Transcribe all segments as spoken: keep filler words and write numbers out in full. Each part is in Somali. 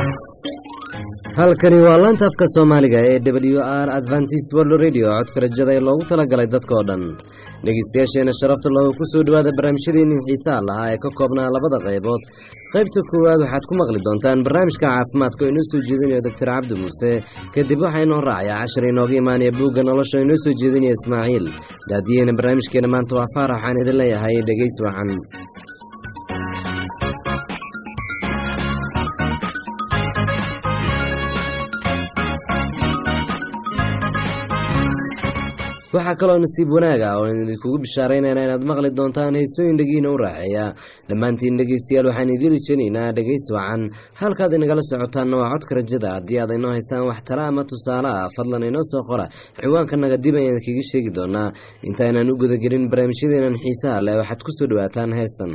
halkani waa laanta afka Soomaaliga ee W R Adventist World Radio codka rajada ee loogu talagalay dadka oo dhan dhageystayaasheena sharafta leh ku soo dhawaada barnaamijyadeena xiisaha lahaa ee ka koobnaa labada qaybood qaybta koowaad waxaad ku maqli doontaan barnaamijka caafimaadka oo inoo soo jeedinayo Doctor Cabdi Muuse kadib waxaynu raacayaa cashar inooga imaanaya buugga nolosha inoo soo jeedinaya Ismaaciil daadiyeen barnaamijkeena maanta waa Faarax aan idin leeyahay dhageys wacan waxaa kaloo nasiib wanaaga oo idinkugu bishaaraynayna inaad maqli doontaan heesooyin dhagiina u raaxeeya dhammaantiin dhegeystayaal waxaan idin rajaynaynaa dhageys wacan halkaad inagala socotaanna waa codka rajada haddii aad inoo haysaan wax tala ama tusaale ah fadlan inoo soo qora ciwaankanaga dib ayaan kaga sheegi doonaa intaynaan u gudagelin barnaamijyadeenan xiisaha leh waxaad ku soo dhawaataan heestan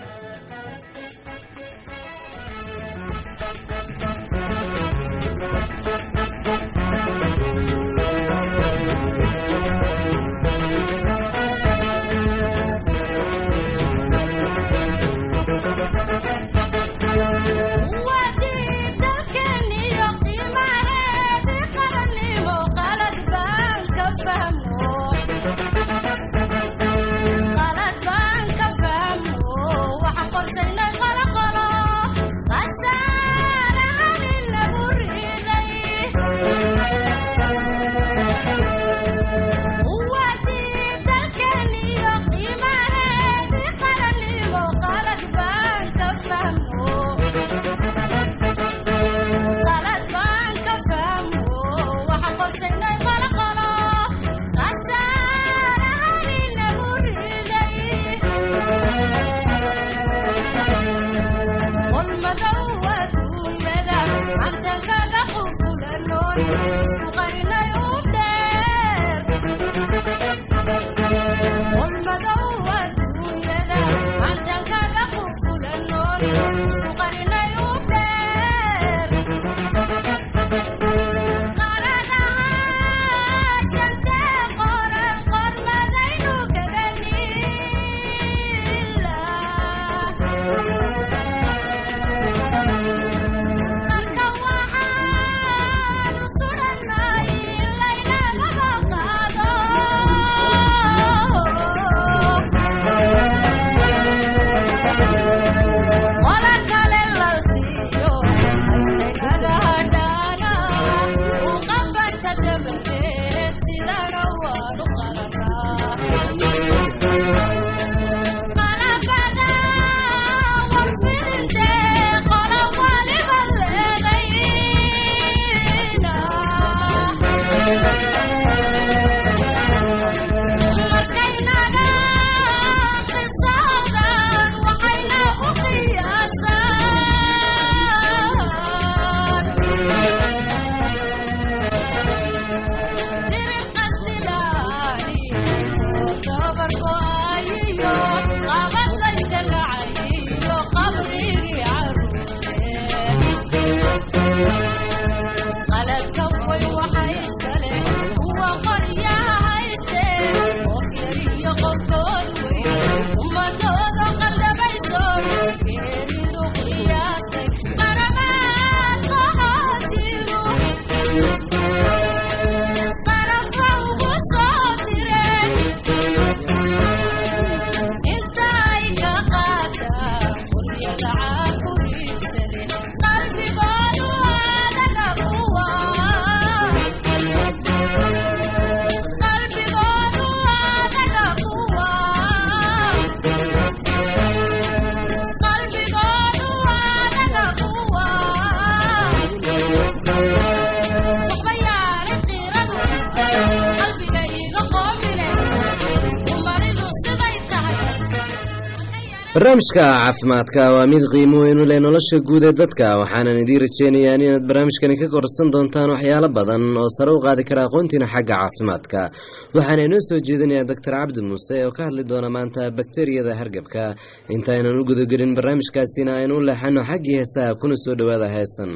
barnaamijka caafimaadka waa mid qiimo weyn u leh nolosha guud ee dadka waxaanan idin rajaynayaa inaad barnaamijkani ka korsan doontaan waxyaalo badan oo sare u qaadi kara aqoontiina xagga caafimaadka waxaana inoo soo jeedinayaa Doctor Cabdi Muuse oo ka hadli doona maanta bakteeriyada hargabka intaynan u gudagelin barnaamijkaasina aynu u leexano xaggii heesaha kuna soo dhawaada heestan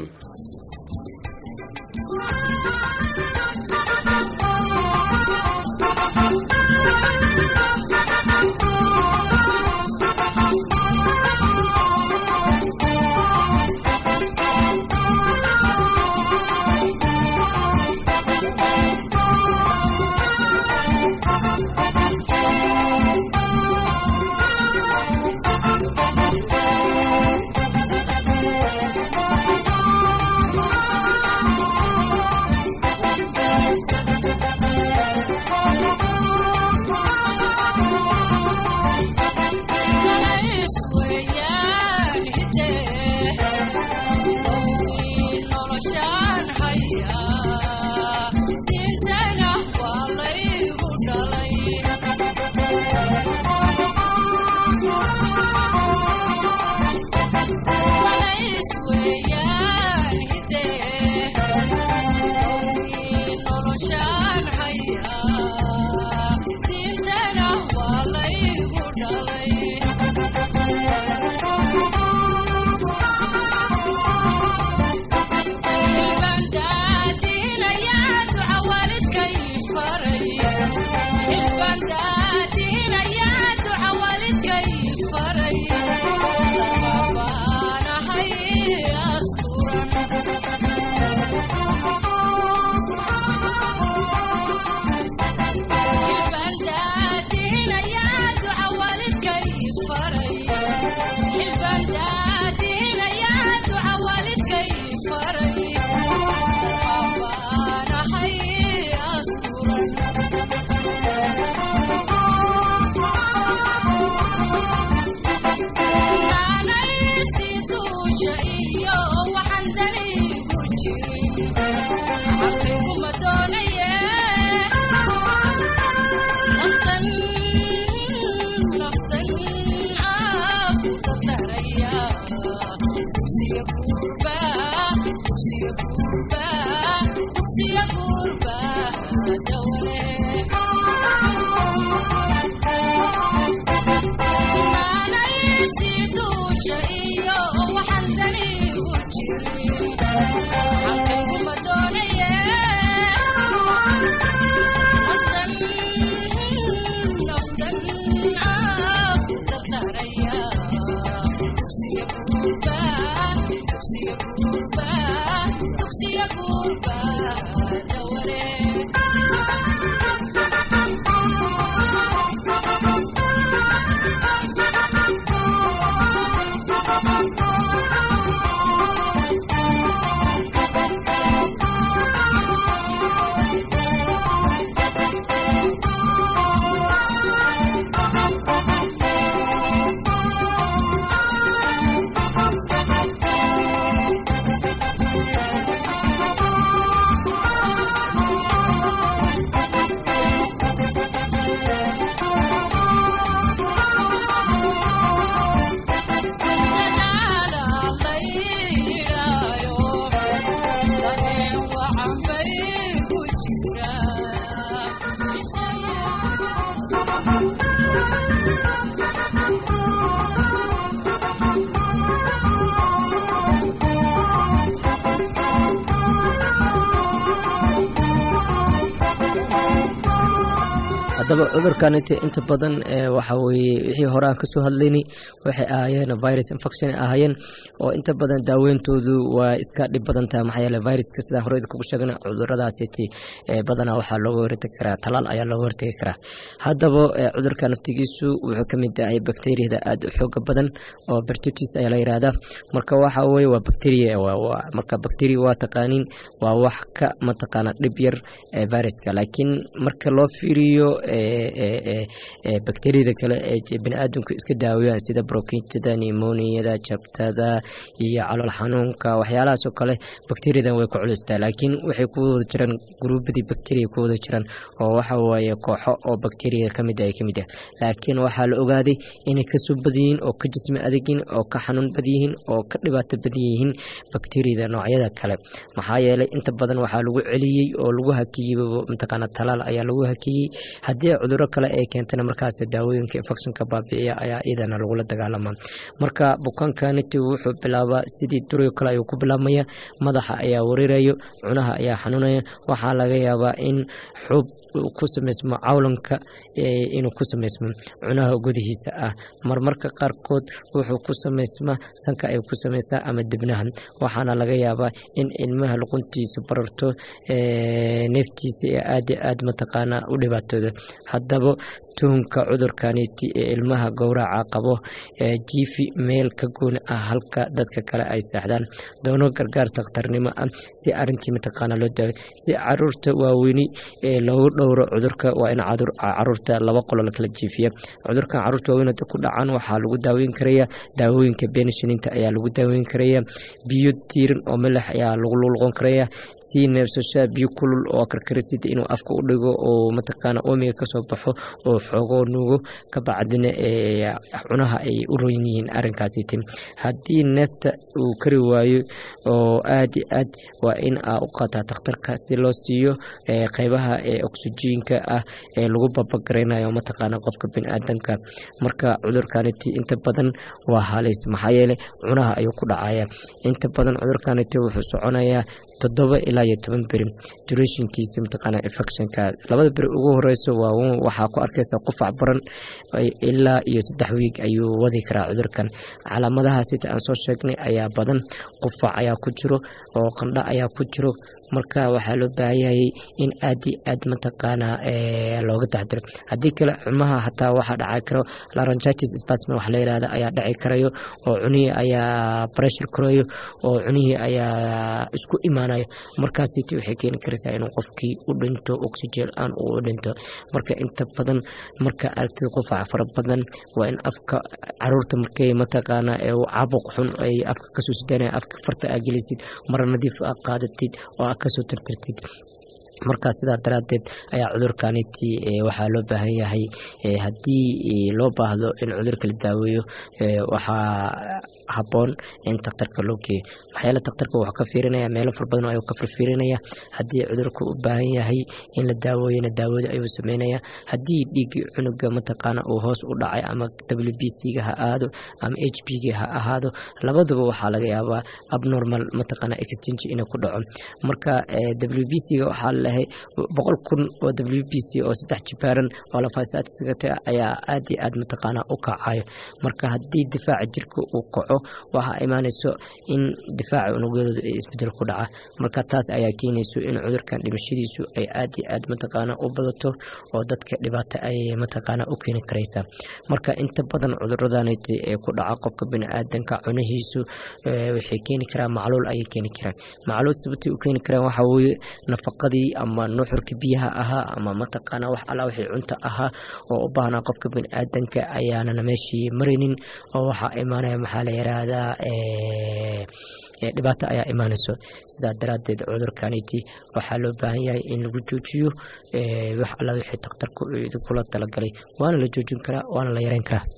haddaba cudurkan inta badan waxa weeye wixii hore aan kasoo hadlaynay waxay ahaayeen virus infection ahaayeen oo inta badan daaweyntoodu waa iska dhib badan tahay maxaa yeelay viruska sida hore idinku sheegnay cuduradaasi badanaa waxaa looga hortagi karaa talaal ayaa looga hortagi karaa haddaba cudurka naftigiisu wuxuu ka mid yahay bakteeriyada aad u xoog badan oo Pertussis ayaa la yiraahdaa marka waxa weeye waa bakteeriya waa marka bakteeriya waa taqaanin waa wax ka mataqaana dhib yar viruska laakiin marka loo fiiriyo bakteeriyada kale ee bini'aadamku iska daawayaan sida bronchitis pneumonia jabtada iyo calool xanuunka waxyaalahaas oo kale bakteeriyadan way ku culustaa laakiin waxay ku wada jiraan gruubadii bakteeriya ku wada jiraan oo waxa weeye kooxo oo bakteeriya kamid ah kamid ah laakiin waxa la ogaaday inay ka soo badiyeen oo ka jismi adeegin oo ka xanuun badiyeen oo ka dhibaato badiyeen bakteeriyada noocyada kale maxaa yeelay inta badan waxa lagu celiyay oo lagu hakiyay mataqaana talaal ayaa lagu hakiyay haddii cudurro kale ay keentana markaas daawooyinka infectionka baabi'iya ayaa iyadana lagula dagaalamaa marka bukaankaniti wuxuu bilaabaa sidii duriyo kale ayuu ku bilaabmaya madaxa ayaa wareerayo cunaha ayaa xanuunaya waxaa laga yaabaa in xub ku sameysmo cawlanka inuu ku sameysmo cunaha gudihiisa ah marmarka qaarkood wuxuu ku sameysmaa sanka ay ku sameysaa ama dibnaha waxaana laga yaabaa in ilmaha luquntiisa bararto neeftiisa ee aad aad mataqaana u dhibaatooda haddaba tuhunka cudurkaniti ee ilmaha gowraca qabo jiifi meel ka gooni ah halka dadka kale ay saaxdaan doono gargaar takhtarnimo ah si arrintii mataqaana loo daawo si caruurta waaweyni ee loogu dhowro cudurka waa in caruurta laba qolo la kala jiifiya cudurkan caruurta waaweyn ku dhacan waxaa lagu daaweyn karayaa daawooyinka penicillinta ayaa lagu daaweyn karayaa biyo diiran oo melax ayaa lagu luqluqon karayaa si neefsasho biyo kulul oo karkarisida inuu afka u dhigo oo mataqaana oomiga ka soo baxo oo xogo nuugo ka bacdina ee cunaha ay u roon yihiin arrinkaasi tim haddii neefta uu kari waayo oo aad aad waa in aa u qaataa takhtarka si loo siiyo qaybaha ee oxygenka ah ee lagu babagareynayo mataqaana qofka bini'aadamka marka cudurkaniti inta badan waa halis maxaa yeelay cunaha ayuu ku dhacaya inta badan cudurkaniti wuxuu soconayaa toddoba ilaa iyo toban beri durationkiisa mataqaana infectionka labada beri ugu horeyso waa waxaa ku arkaysaa qufac baran ilaa iyo saddex wiig ayuu wadi karaa cudurkan calaamadaha sida aan soo sheegnay ayaa badan qufac ayaa ku jiro oo qandho ayaa ku jiro marka waxaa loo baahan yahay in aad aad mataqaana looga taxadiro haddii kale xumaha hataa waxaa dhaca karo laryngitis spasm wax la yiraahdo ayaa dhici karayo oo cunihii ayaa pressure karayo oo cunihii ayaa isku imaan imaanayo markaasiti waxay keeni karaysaa inuu qofkii u dhinto oxygen aan uu u dhinto. marka inta badan marka aragtid qufac fara badan waa in afka caruurta markay mataqaana ee caabuq xun ay afka kasoo sidanaya afka farta aad gelisid mar nadiif aad qaadatid oo aad kasoo tirtirtid. marka sidaa daraadeed ayaa cudurkaniti waxaa loo baahan yahay haddii loo baahdo in cudurka la daaweeyo waxaa haboon in takhtarka loo geeyo. waxyaala takhtarka wuxuu ka fiirinaya meelo fara badan ayuu ka firfiirinaya. haddii cudurka u baahan yahay in la daaweeyona daawada ayuu sameynaya. haddii dhiig cunuga mataqaana uu hoos u dhacay ama w b c ga ha aado ama h b ga ha ahaado labadaba waxaa laga yaabaa abnormal mataqaana exchange inuu ku dhaco. marka w b c ga waxaa boqol kun oo w b c oo saddex jibaaran oo lafaasaatisgata ayaa aad iyo aad mataqaana u kacayo. marka haddii difaaca jirka uu kaco waxaa imaanayso in difaaca unugyadooda ay isbedel ku dhaca. marka taas ayaa keenayso in cudurkan dhimashadiisu ay aad iyo aad mataqaana u badato oo dadka dhibaato ay mataqaana u keeni karaysaa. marka inta badan cuduradaniti ee ku dhaca qofka biniaadanka cunahiisu waxay keeni karaan macluul ayay keeni karaan. macluul sababtay u keeni karaan waxaa weeye nafaqadii ama nuxurka biyaha ahaa ama mataqaana wax alla wixii cunto ahaa oo u baahnaa qofka biniaadanka ayaanana meeshii maraynin oo waxaa imaanaya maxaa la yiraahdaa dhibaato ayaa imaanayso. sidaa daraadeed cudurkaniti waxaa loo baahan yahay in lagu joojiyo wax alla wixii takhtarku idinkula talagalay waana la joojin karaa waana la yareyn karaa.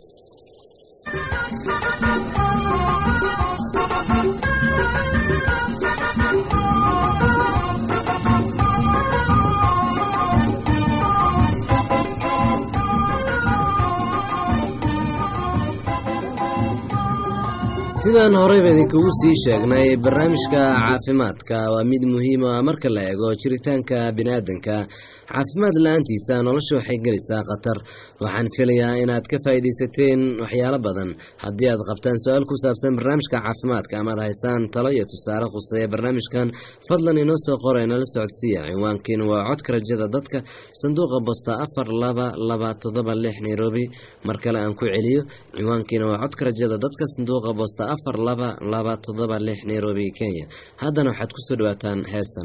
sidaan horeyba idinkugu sii sheegnay barnaamijka caafimaadka waa mid muhiim ah marka la eego jiritaanka biniaadanka. caafimaad la-aantiisa nolosha waxay gelaysaa khatar. waxaan filayaa inaad ka faa'iidaysateen waxyaalo badan. haddii aad qabtaan su-aal ku saabsan barnaamijka caafimaadka amaad haysaan talo iyo tusaale khuseeya barnaamijkan fadlan inoo soo qora inala socodsiiya. cinwaankiina waa codka rajada dadka sanduuqa bosta afar laba laba toddoba lix nairobi. mar kale aan ku celiyo cinwaankiina waa codka rajada dadka sanduuqa bosta afar laba laba toddoba lix nairobi kenya. haddana waxaad kusoo dhawaataan heestan.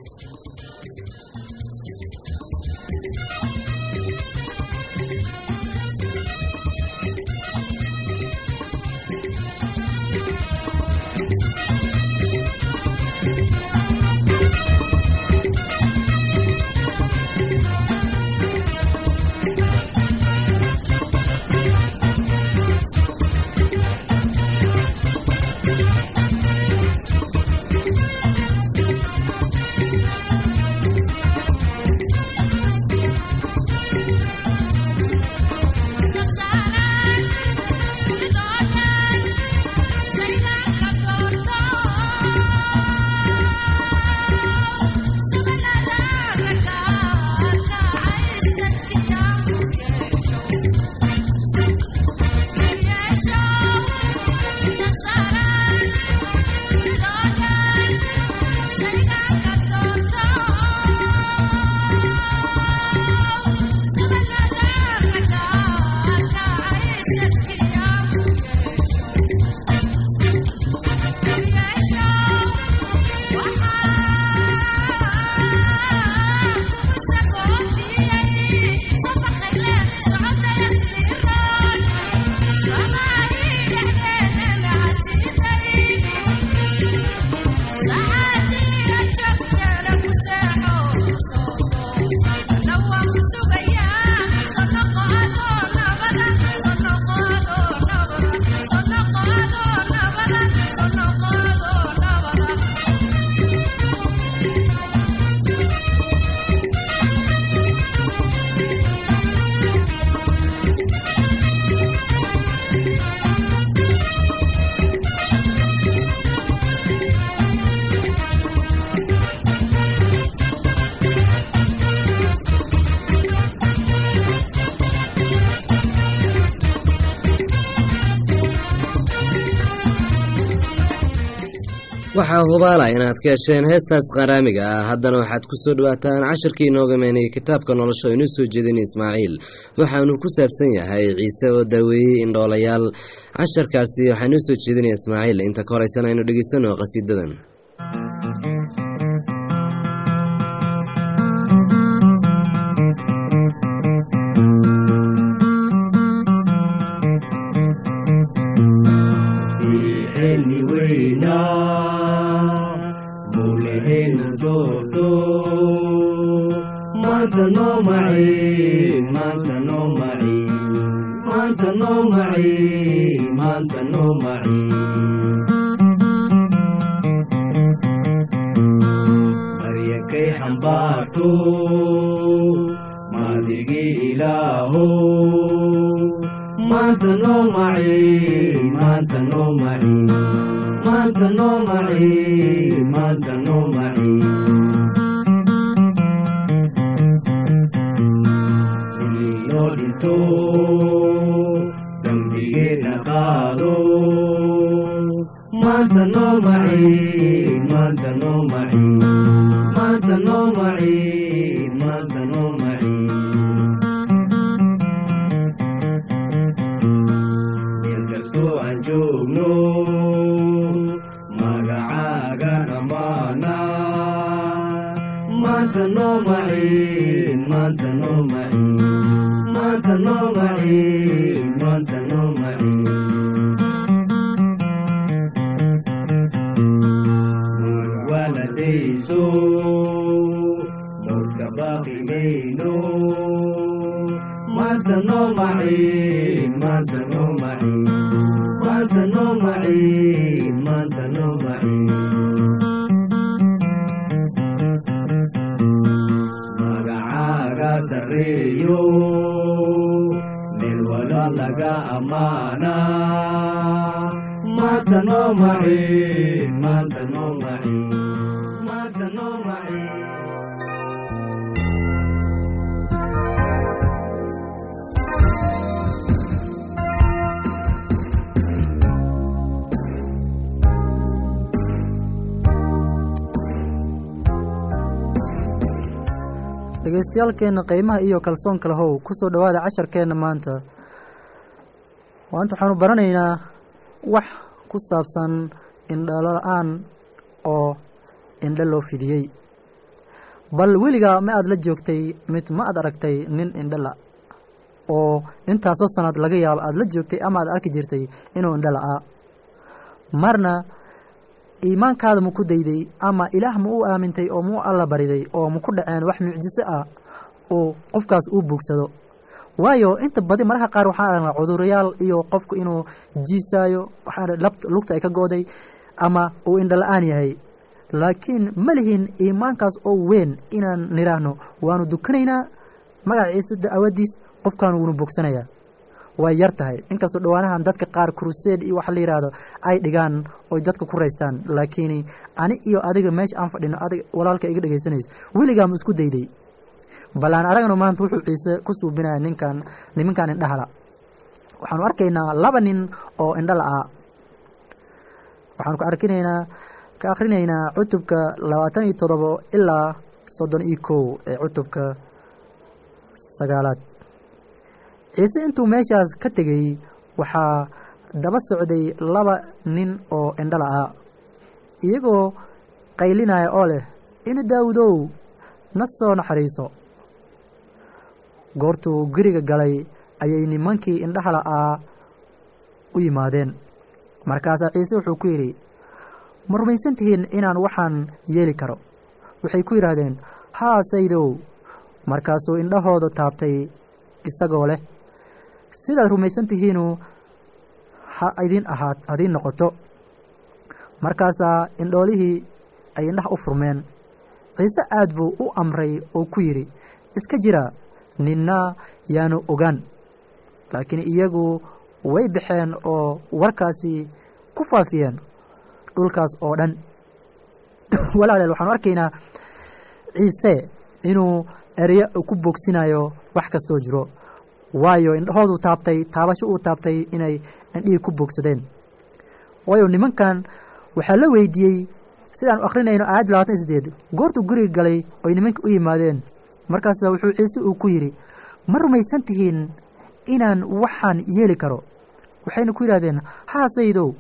waxaa hubaala inaad ka hesheen heestaas qaraamiga ah. haddana waxaad ku soo dhawaataan cashirkii inooga meenayay kitaabka nolosha oo inoo soo jeedin ismaaciil. waxaanu ku saabsan yahay ciise oo daaweeyey indhoolayaal. casharkaasi waxaa inoo soo jeedinaya ismaaciil. inta ka horeysana aynu dhegeysano qasiidadan. ilmihina joogto maanta noo maciin maanta noo maciin maanta noo maciin maanta noo maciin maryakay xambaarto maadigii ilaaho maanta noo maciin maanta noo maciin maanta noo maciin maanta noo maciin inoo dhinto dambigeena qaado maanta noo maciin maanta noo maciin maanta noo maciin maanta noo maciin meel kastoo aan joogno magacaaga dhammaana maanta noo maciin maanta noo maciin maanta noo maciin maanta noo maciin waladayso mawdka baaqi mayno maanta noo maciin maanta noo maciin maanta noo maciin maanta noo maciin magacaaga dareeyo meel wala laga ammaana maanta noo maciin maanta noo maciin maanta noo maciin dhegeystayaal qiimaha iyo kalsoonka lahow ku soo dhawaada casharkeena maanta maanta waxaanu baranaynaa wax ku saabsan indho la-aan oo indho loo fidiyey bal weligaa ma aad la joogtay mid ma aad aragtay nin indho la oo intaasoo sanad laga yaabo aad la joogtay ama aad arki jirtay inuu indho la-aa marna iimaankaada ma ku dayday ama ilaah ma u aamintay oo ma u alla bariday oo ma ku dhaceen wax mucjiso ah oo qofkaas uu buugsado waayo inta badi maraha qaar waxaan aragnaa cudurayaal iyo qofku inuu jiisaayo waxaan labt lugta ay ka gooday ama uu indho la-aan yahay laakiin ma lihin iimaankaas oo weyn inaan nidhaahno waanu dukanaynaa magaca ciise da'awadiis qofkaan wuuna bogsanayaa way yar tahay inkastoo dhawaanahan dadka qaar crusade iyo waxa la yiraahdo ay dhigaan oo dadka ku reystaan laakiin ani iyo adiga meesha aan fadhino adiga walaalka iga dhageysanayso weligaa ma isku dayday balaan aragno maanta wuxuu ciise ku suubinaya ninkan nimankan indhahala waxaanu arkaynaa laba nin oo indho la-aa waxaanu ka arkinaynaa ka akhrinaynaa cutubka labaatan iyo toddobo ilaa soddon iyo kow ee cutubka sagaalaad ciise intuu meeshaas ka tegey waxaa daba socday laba nin oo indho la-aa iyagoo qaylinaya oo leh ina daawudow na soo naxariiso goortuu guriga galay ayay nimankii indhaha la-aa u yimaadeen markaasaa ciise wuxuu ku yidhi ma rumaysan tihiin inaan waxaan yeeli karo waxay ku yidhaahdeen haa saydow markaasuu indhahooda taabtay isagoo leh sidaad rumaysan tihiinu ha idin ahaad hadiin noqoto markaasaa indhoolihii ay indhaha u furmeen ciise aad buu u amray oo ku yidhi iska jira ninna yaanu ogaan laakiin iyagu way baxeen oo warkaasi ku faafiyeen dhulkaas oo dhan walaaleel waxaanu arkaynaa ciise inuu ereyo ku bogsinayo wax kastoo jiro waayo indhahoodu taabtay taabasho uu taabtay inay indhihii ku bogsadeen waayo nimankan waxaa la weydiiyey sidaanu akhrinayno aayadda labaatan iyo sideed goortuu guriga galay oy nimanka u yimaadeen markaasa wuxuu ciise uu ku yidhi ma rumaysan tihiin inaan waxaan yeeli karo waxayna ku yidhahdeen haa saydow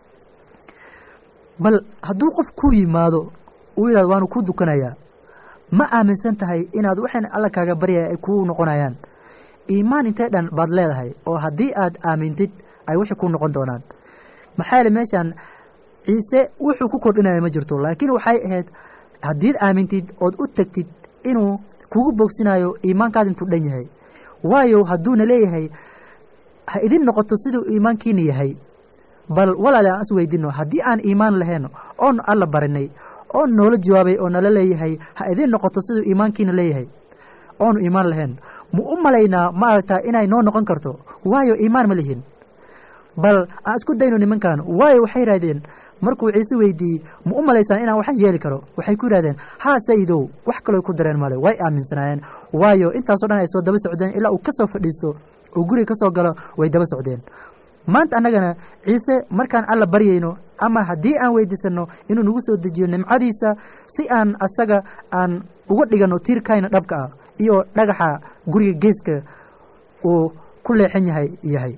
bal hadduu qof ku yimaado uu yidhahdo waanu ku dukanayaa ma aaminsan tahay inaad waxaan alla kaaga baryaya ay kuu noqonayaan iimaan intee dhan baad leedahay oo haddii aad aamintid ay wixii ku noqon doonaan maxaa yeele meeshaan ciise wuxuu ku kordhinaya ma jirto laakiin waxay ahayd haddiid aamintid ood u tagtid inuu kugu bogsinayo iimaankaada intuu dhan yahay. waayo hadduuna leeyahay ha idin noqoto siduu iimaankiina yahay. bal walaale aan is weydino haddii aan iimaan lahayn oon alla barinay oon noola jawaabay oo nala leeyahay ha idin noqoto siduu iimaankiina leeyahay oonu iimaan lahayn mu u malaynaa ma aragtaa inay noo noqon karto waayo iimaan ma lihin. bal aan isku dayno nimankan waayo waxay yidhahdeen markuu ciise weydiiyey ma u malaysaan inaan waxaan yeeli karo waxay ku yidhahdeen haa sayidow wax kaloo ku dareen male way aaminsanaayeen waayo intaasoo dhan ay soo daba socdeen ilaa uu ka soo fadhiisto oo guriga ka soo galo way daba socdeen. maanta annagana ciise markaan alla baryayno ama haddii aan weydiisanno inuu nagu soo dejiyo nimcadiisa si aan asaga aan uga dhiganno tiirkayna dhabka ah iyo dhagaxa guriga geeska uu ku leexan yahay yahay.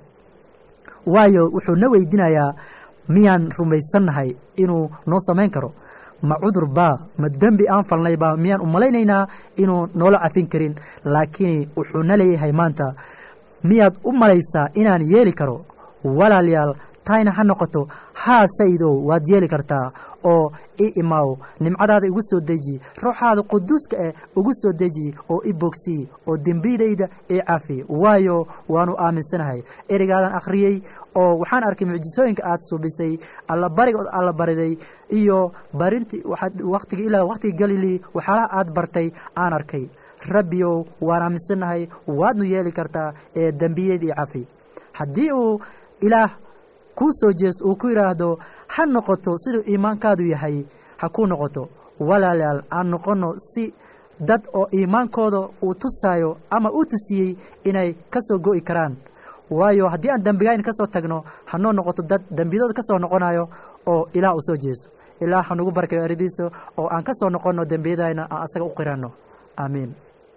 waayo wuxuu na weydinayaa miyaan rumaysannahay inuu noo samayn karo ma cudur baa ma dembi aan falnay baa miyaan u malaynaynaa inuu noola cafin karin. laakiin wuxuu na leeyahay maanta miyaad u malaysaa inaan yeeli karo. walaalayaal tayna ha noqoto haa sayidow waad yeeli kartaa oo i imaaw nimcadaada igu soo deji ruuxaada quduuska eh ugu soo deji oo i bogsii oo dembidayda i cafi waayo waanu aaminsanahay erigaadan akhriyey oo waxaan arkay mucjisooyinka aad subisay alla bariga ood alla bariday iyo barintii waxaad waqtiga ilaa waqtiga galili waxyaalaha aad bartay aan arkay. rabbiyow waan aaminsanahay waadnu yeeli kartaa ee dembiyada i cafi. haddii uu ilaah kuu soo jeesto uu ku yidhaahdo ha noqoto siduu iimaankaadu yahay ha kuu noqoto. walaalayaal aan noqono si dad oo iimaankooda uu tusaayo ama uu tusiyey inay ka soo go'i karaan. waayo haddii aan dembigayna ka soo tagno hanoo noqoto dad dembiyadooda ka soo noqonayo oo ilaah uu soo jeesto. ilaah hanugu barkayo eridiisa oo aan ka soo noqonno dembiyadayna aan asaga u qiranno. aamiin.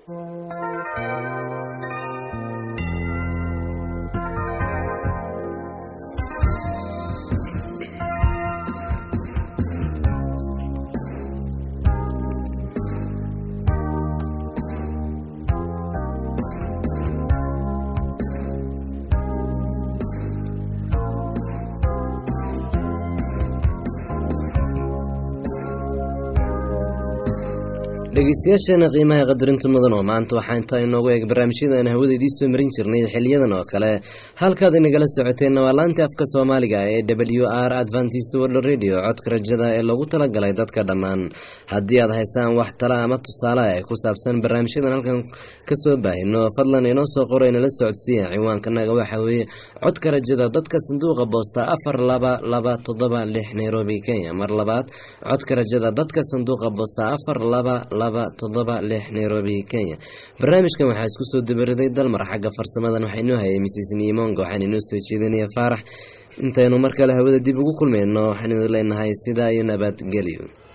dhegeystayaasheena qiimaha qadarinta mudan oo maanta waxaa intaa inoogu eeg barnaamijyadan hawada idiin soo marin jirnay xiliyadan oo kale halkaad inagala socoteenna waa laanta afka soomaaliga ee w r adventist world radio codka rajada ee loogu talagalay dadka dhammaan. haddii aad haysaan wax tala ama tusaale ee ku saabsan barnaamijyadan halkan kasoo baahino fadlan inoo soo qoro inala socodsiiya. ciwaankanaga waxaa weeye codka rajada dadka sanduuqa boosta afar laba laba toddoba lix nairobi kenya. mar labaad codka rajada dadka sanduuqa boosta afar laba laba toddoba lix nairobi kenya. barnaamijkan waxaa isku soo dabariday dalmar xagga farsamadan waxaa inoo hayay missis nimonga waxaan inoo soo jeedinaya faarax. intaynu mar kale hawada dib ugu kulmayno waxaan idin leenahay sidaa iyo nabadgelyo.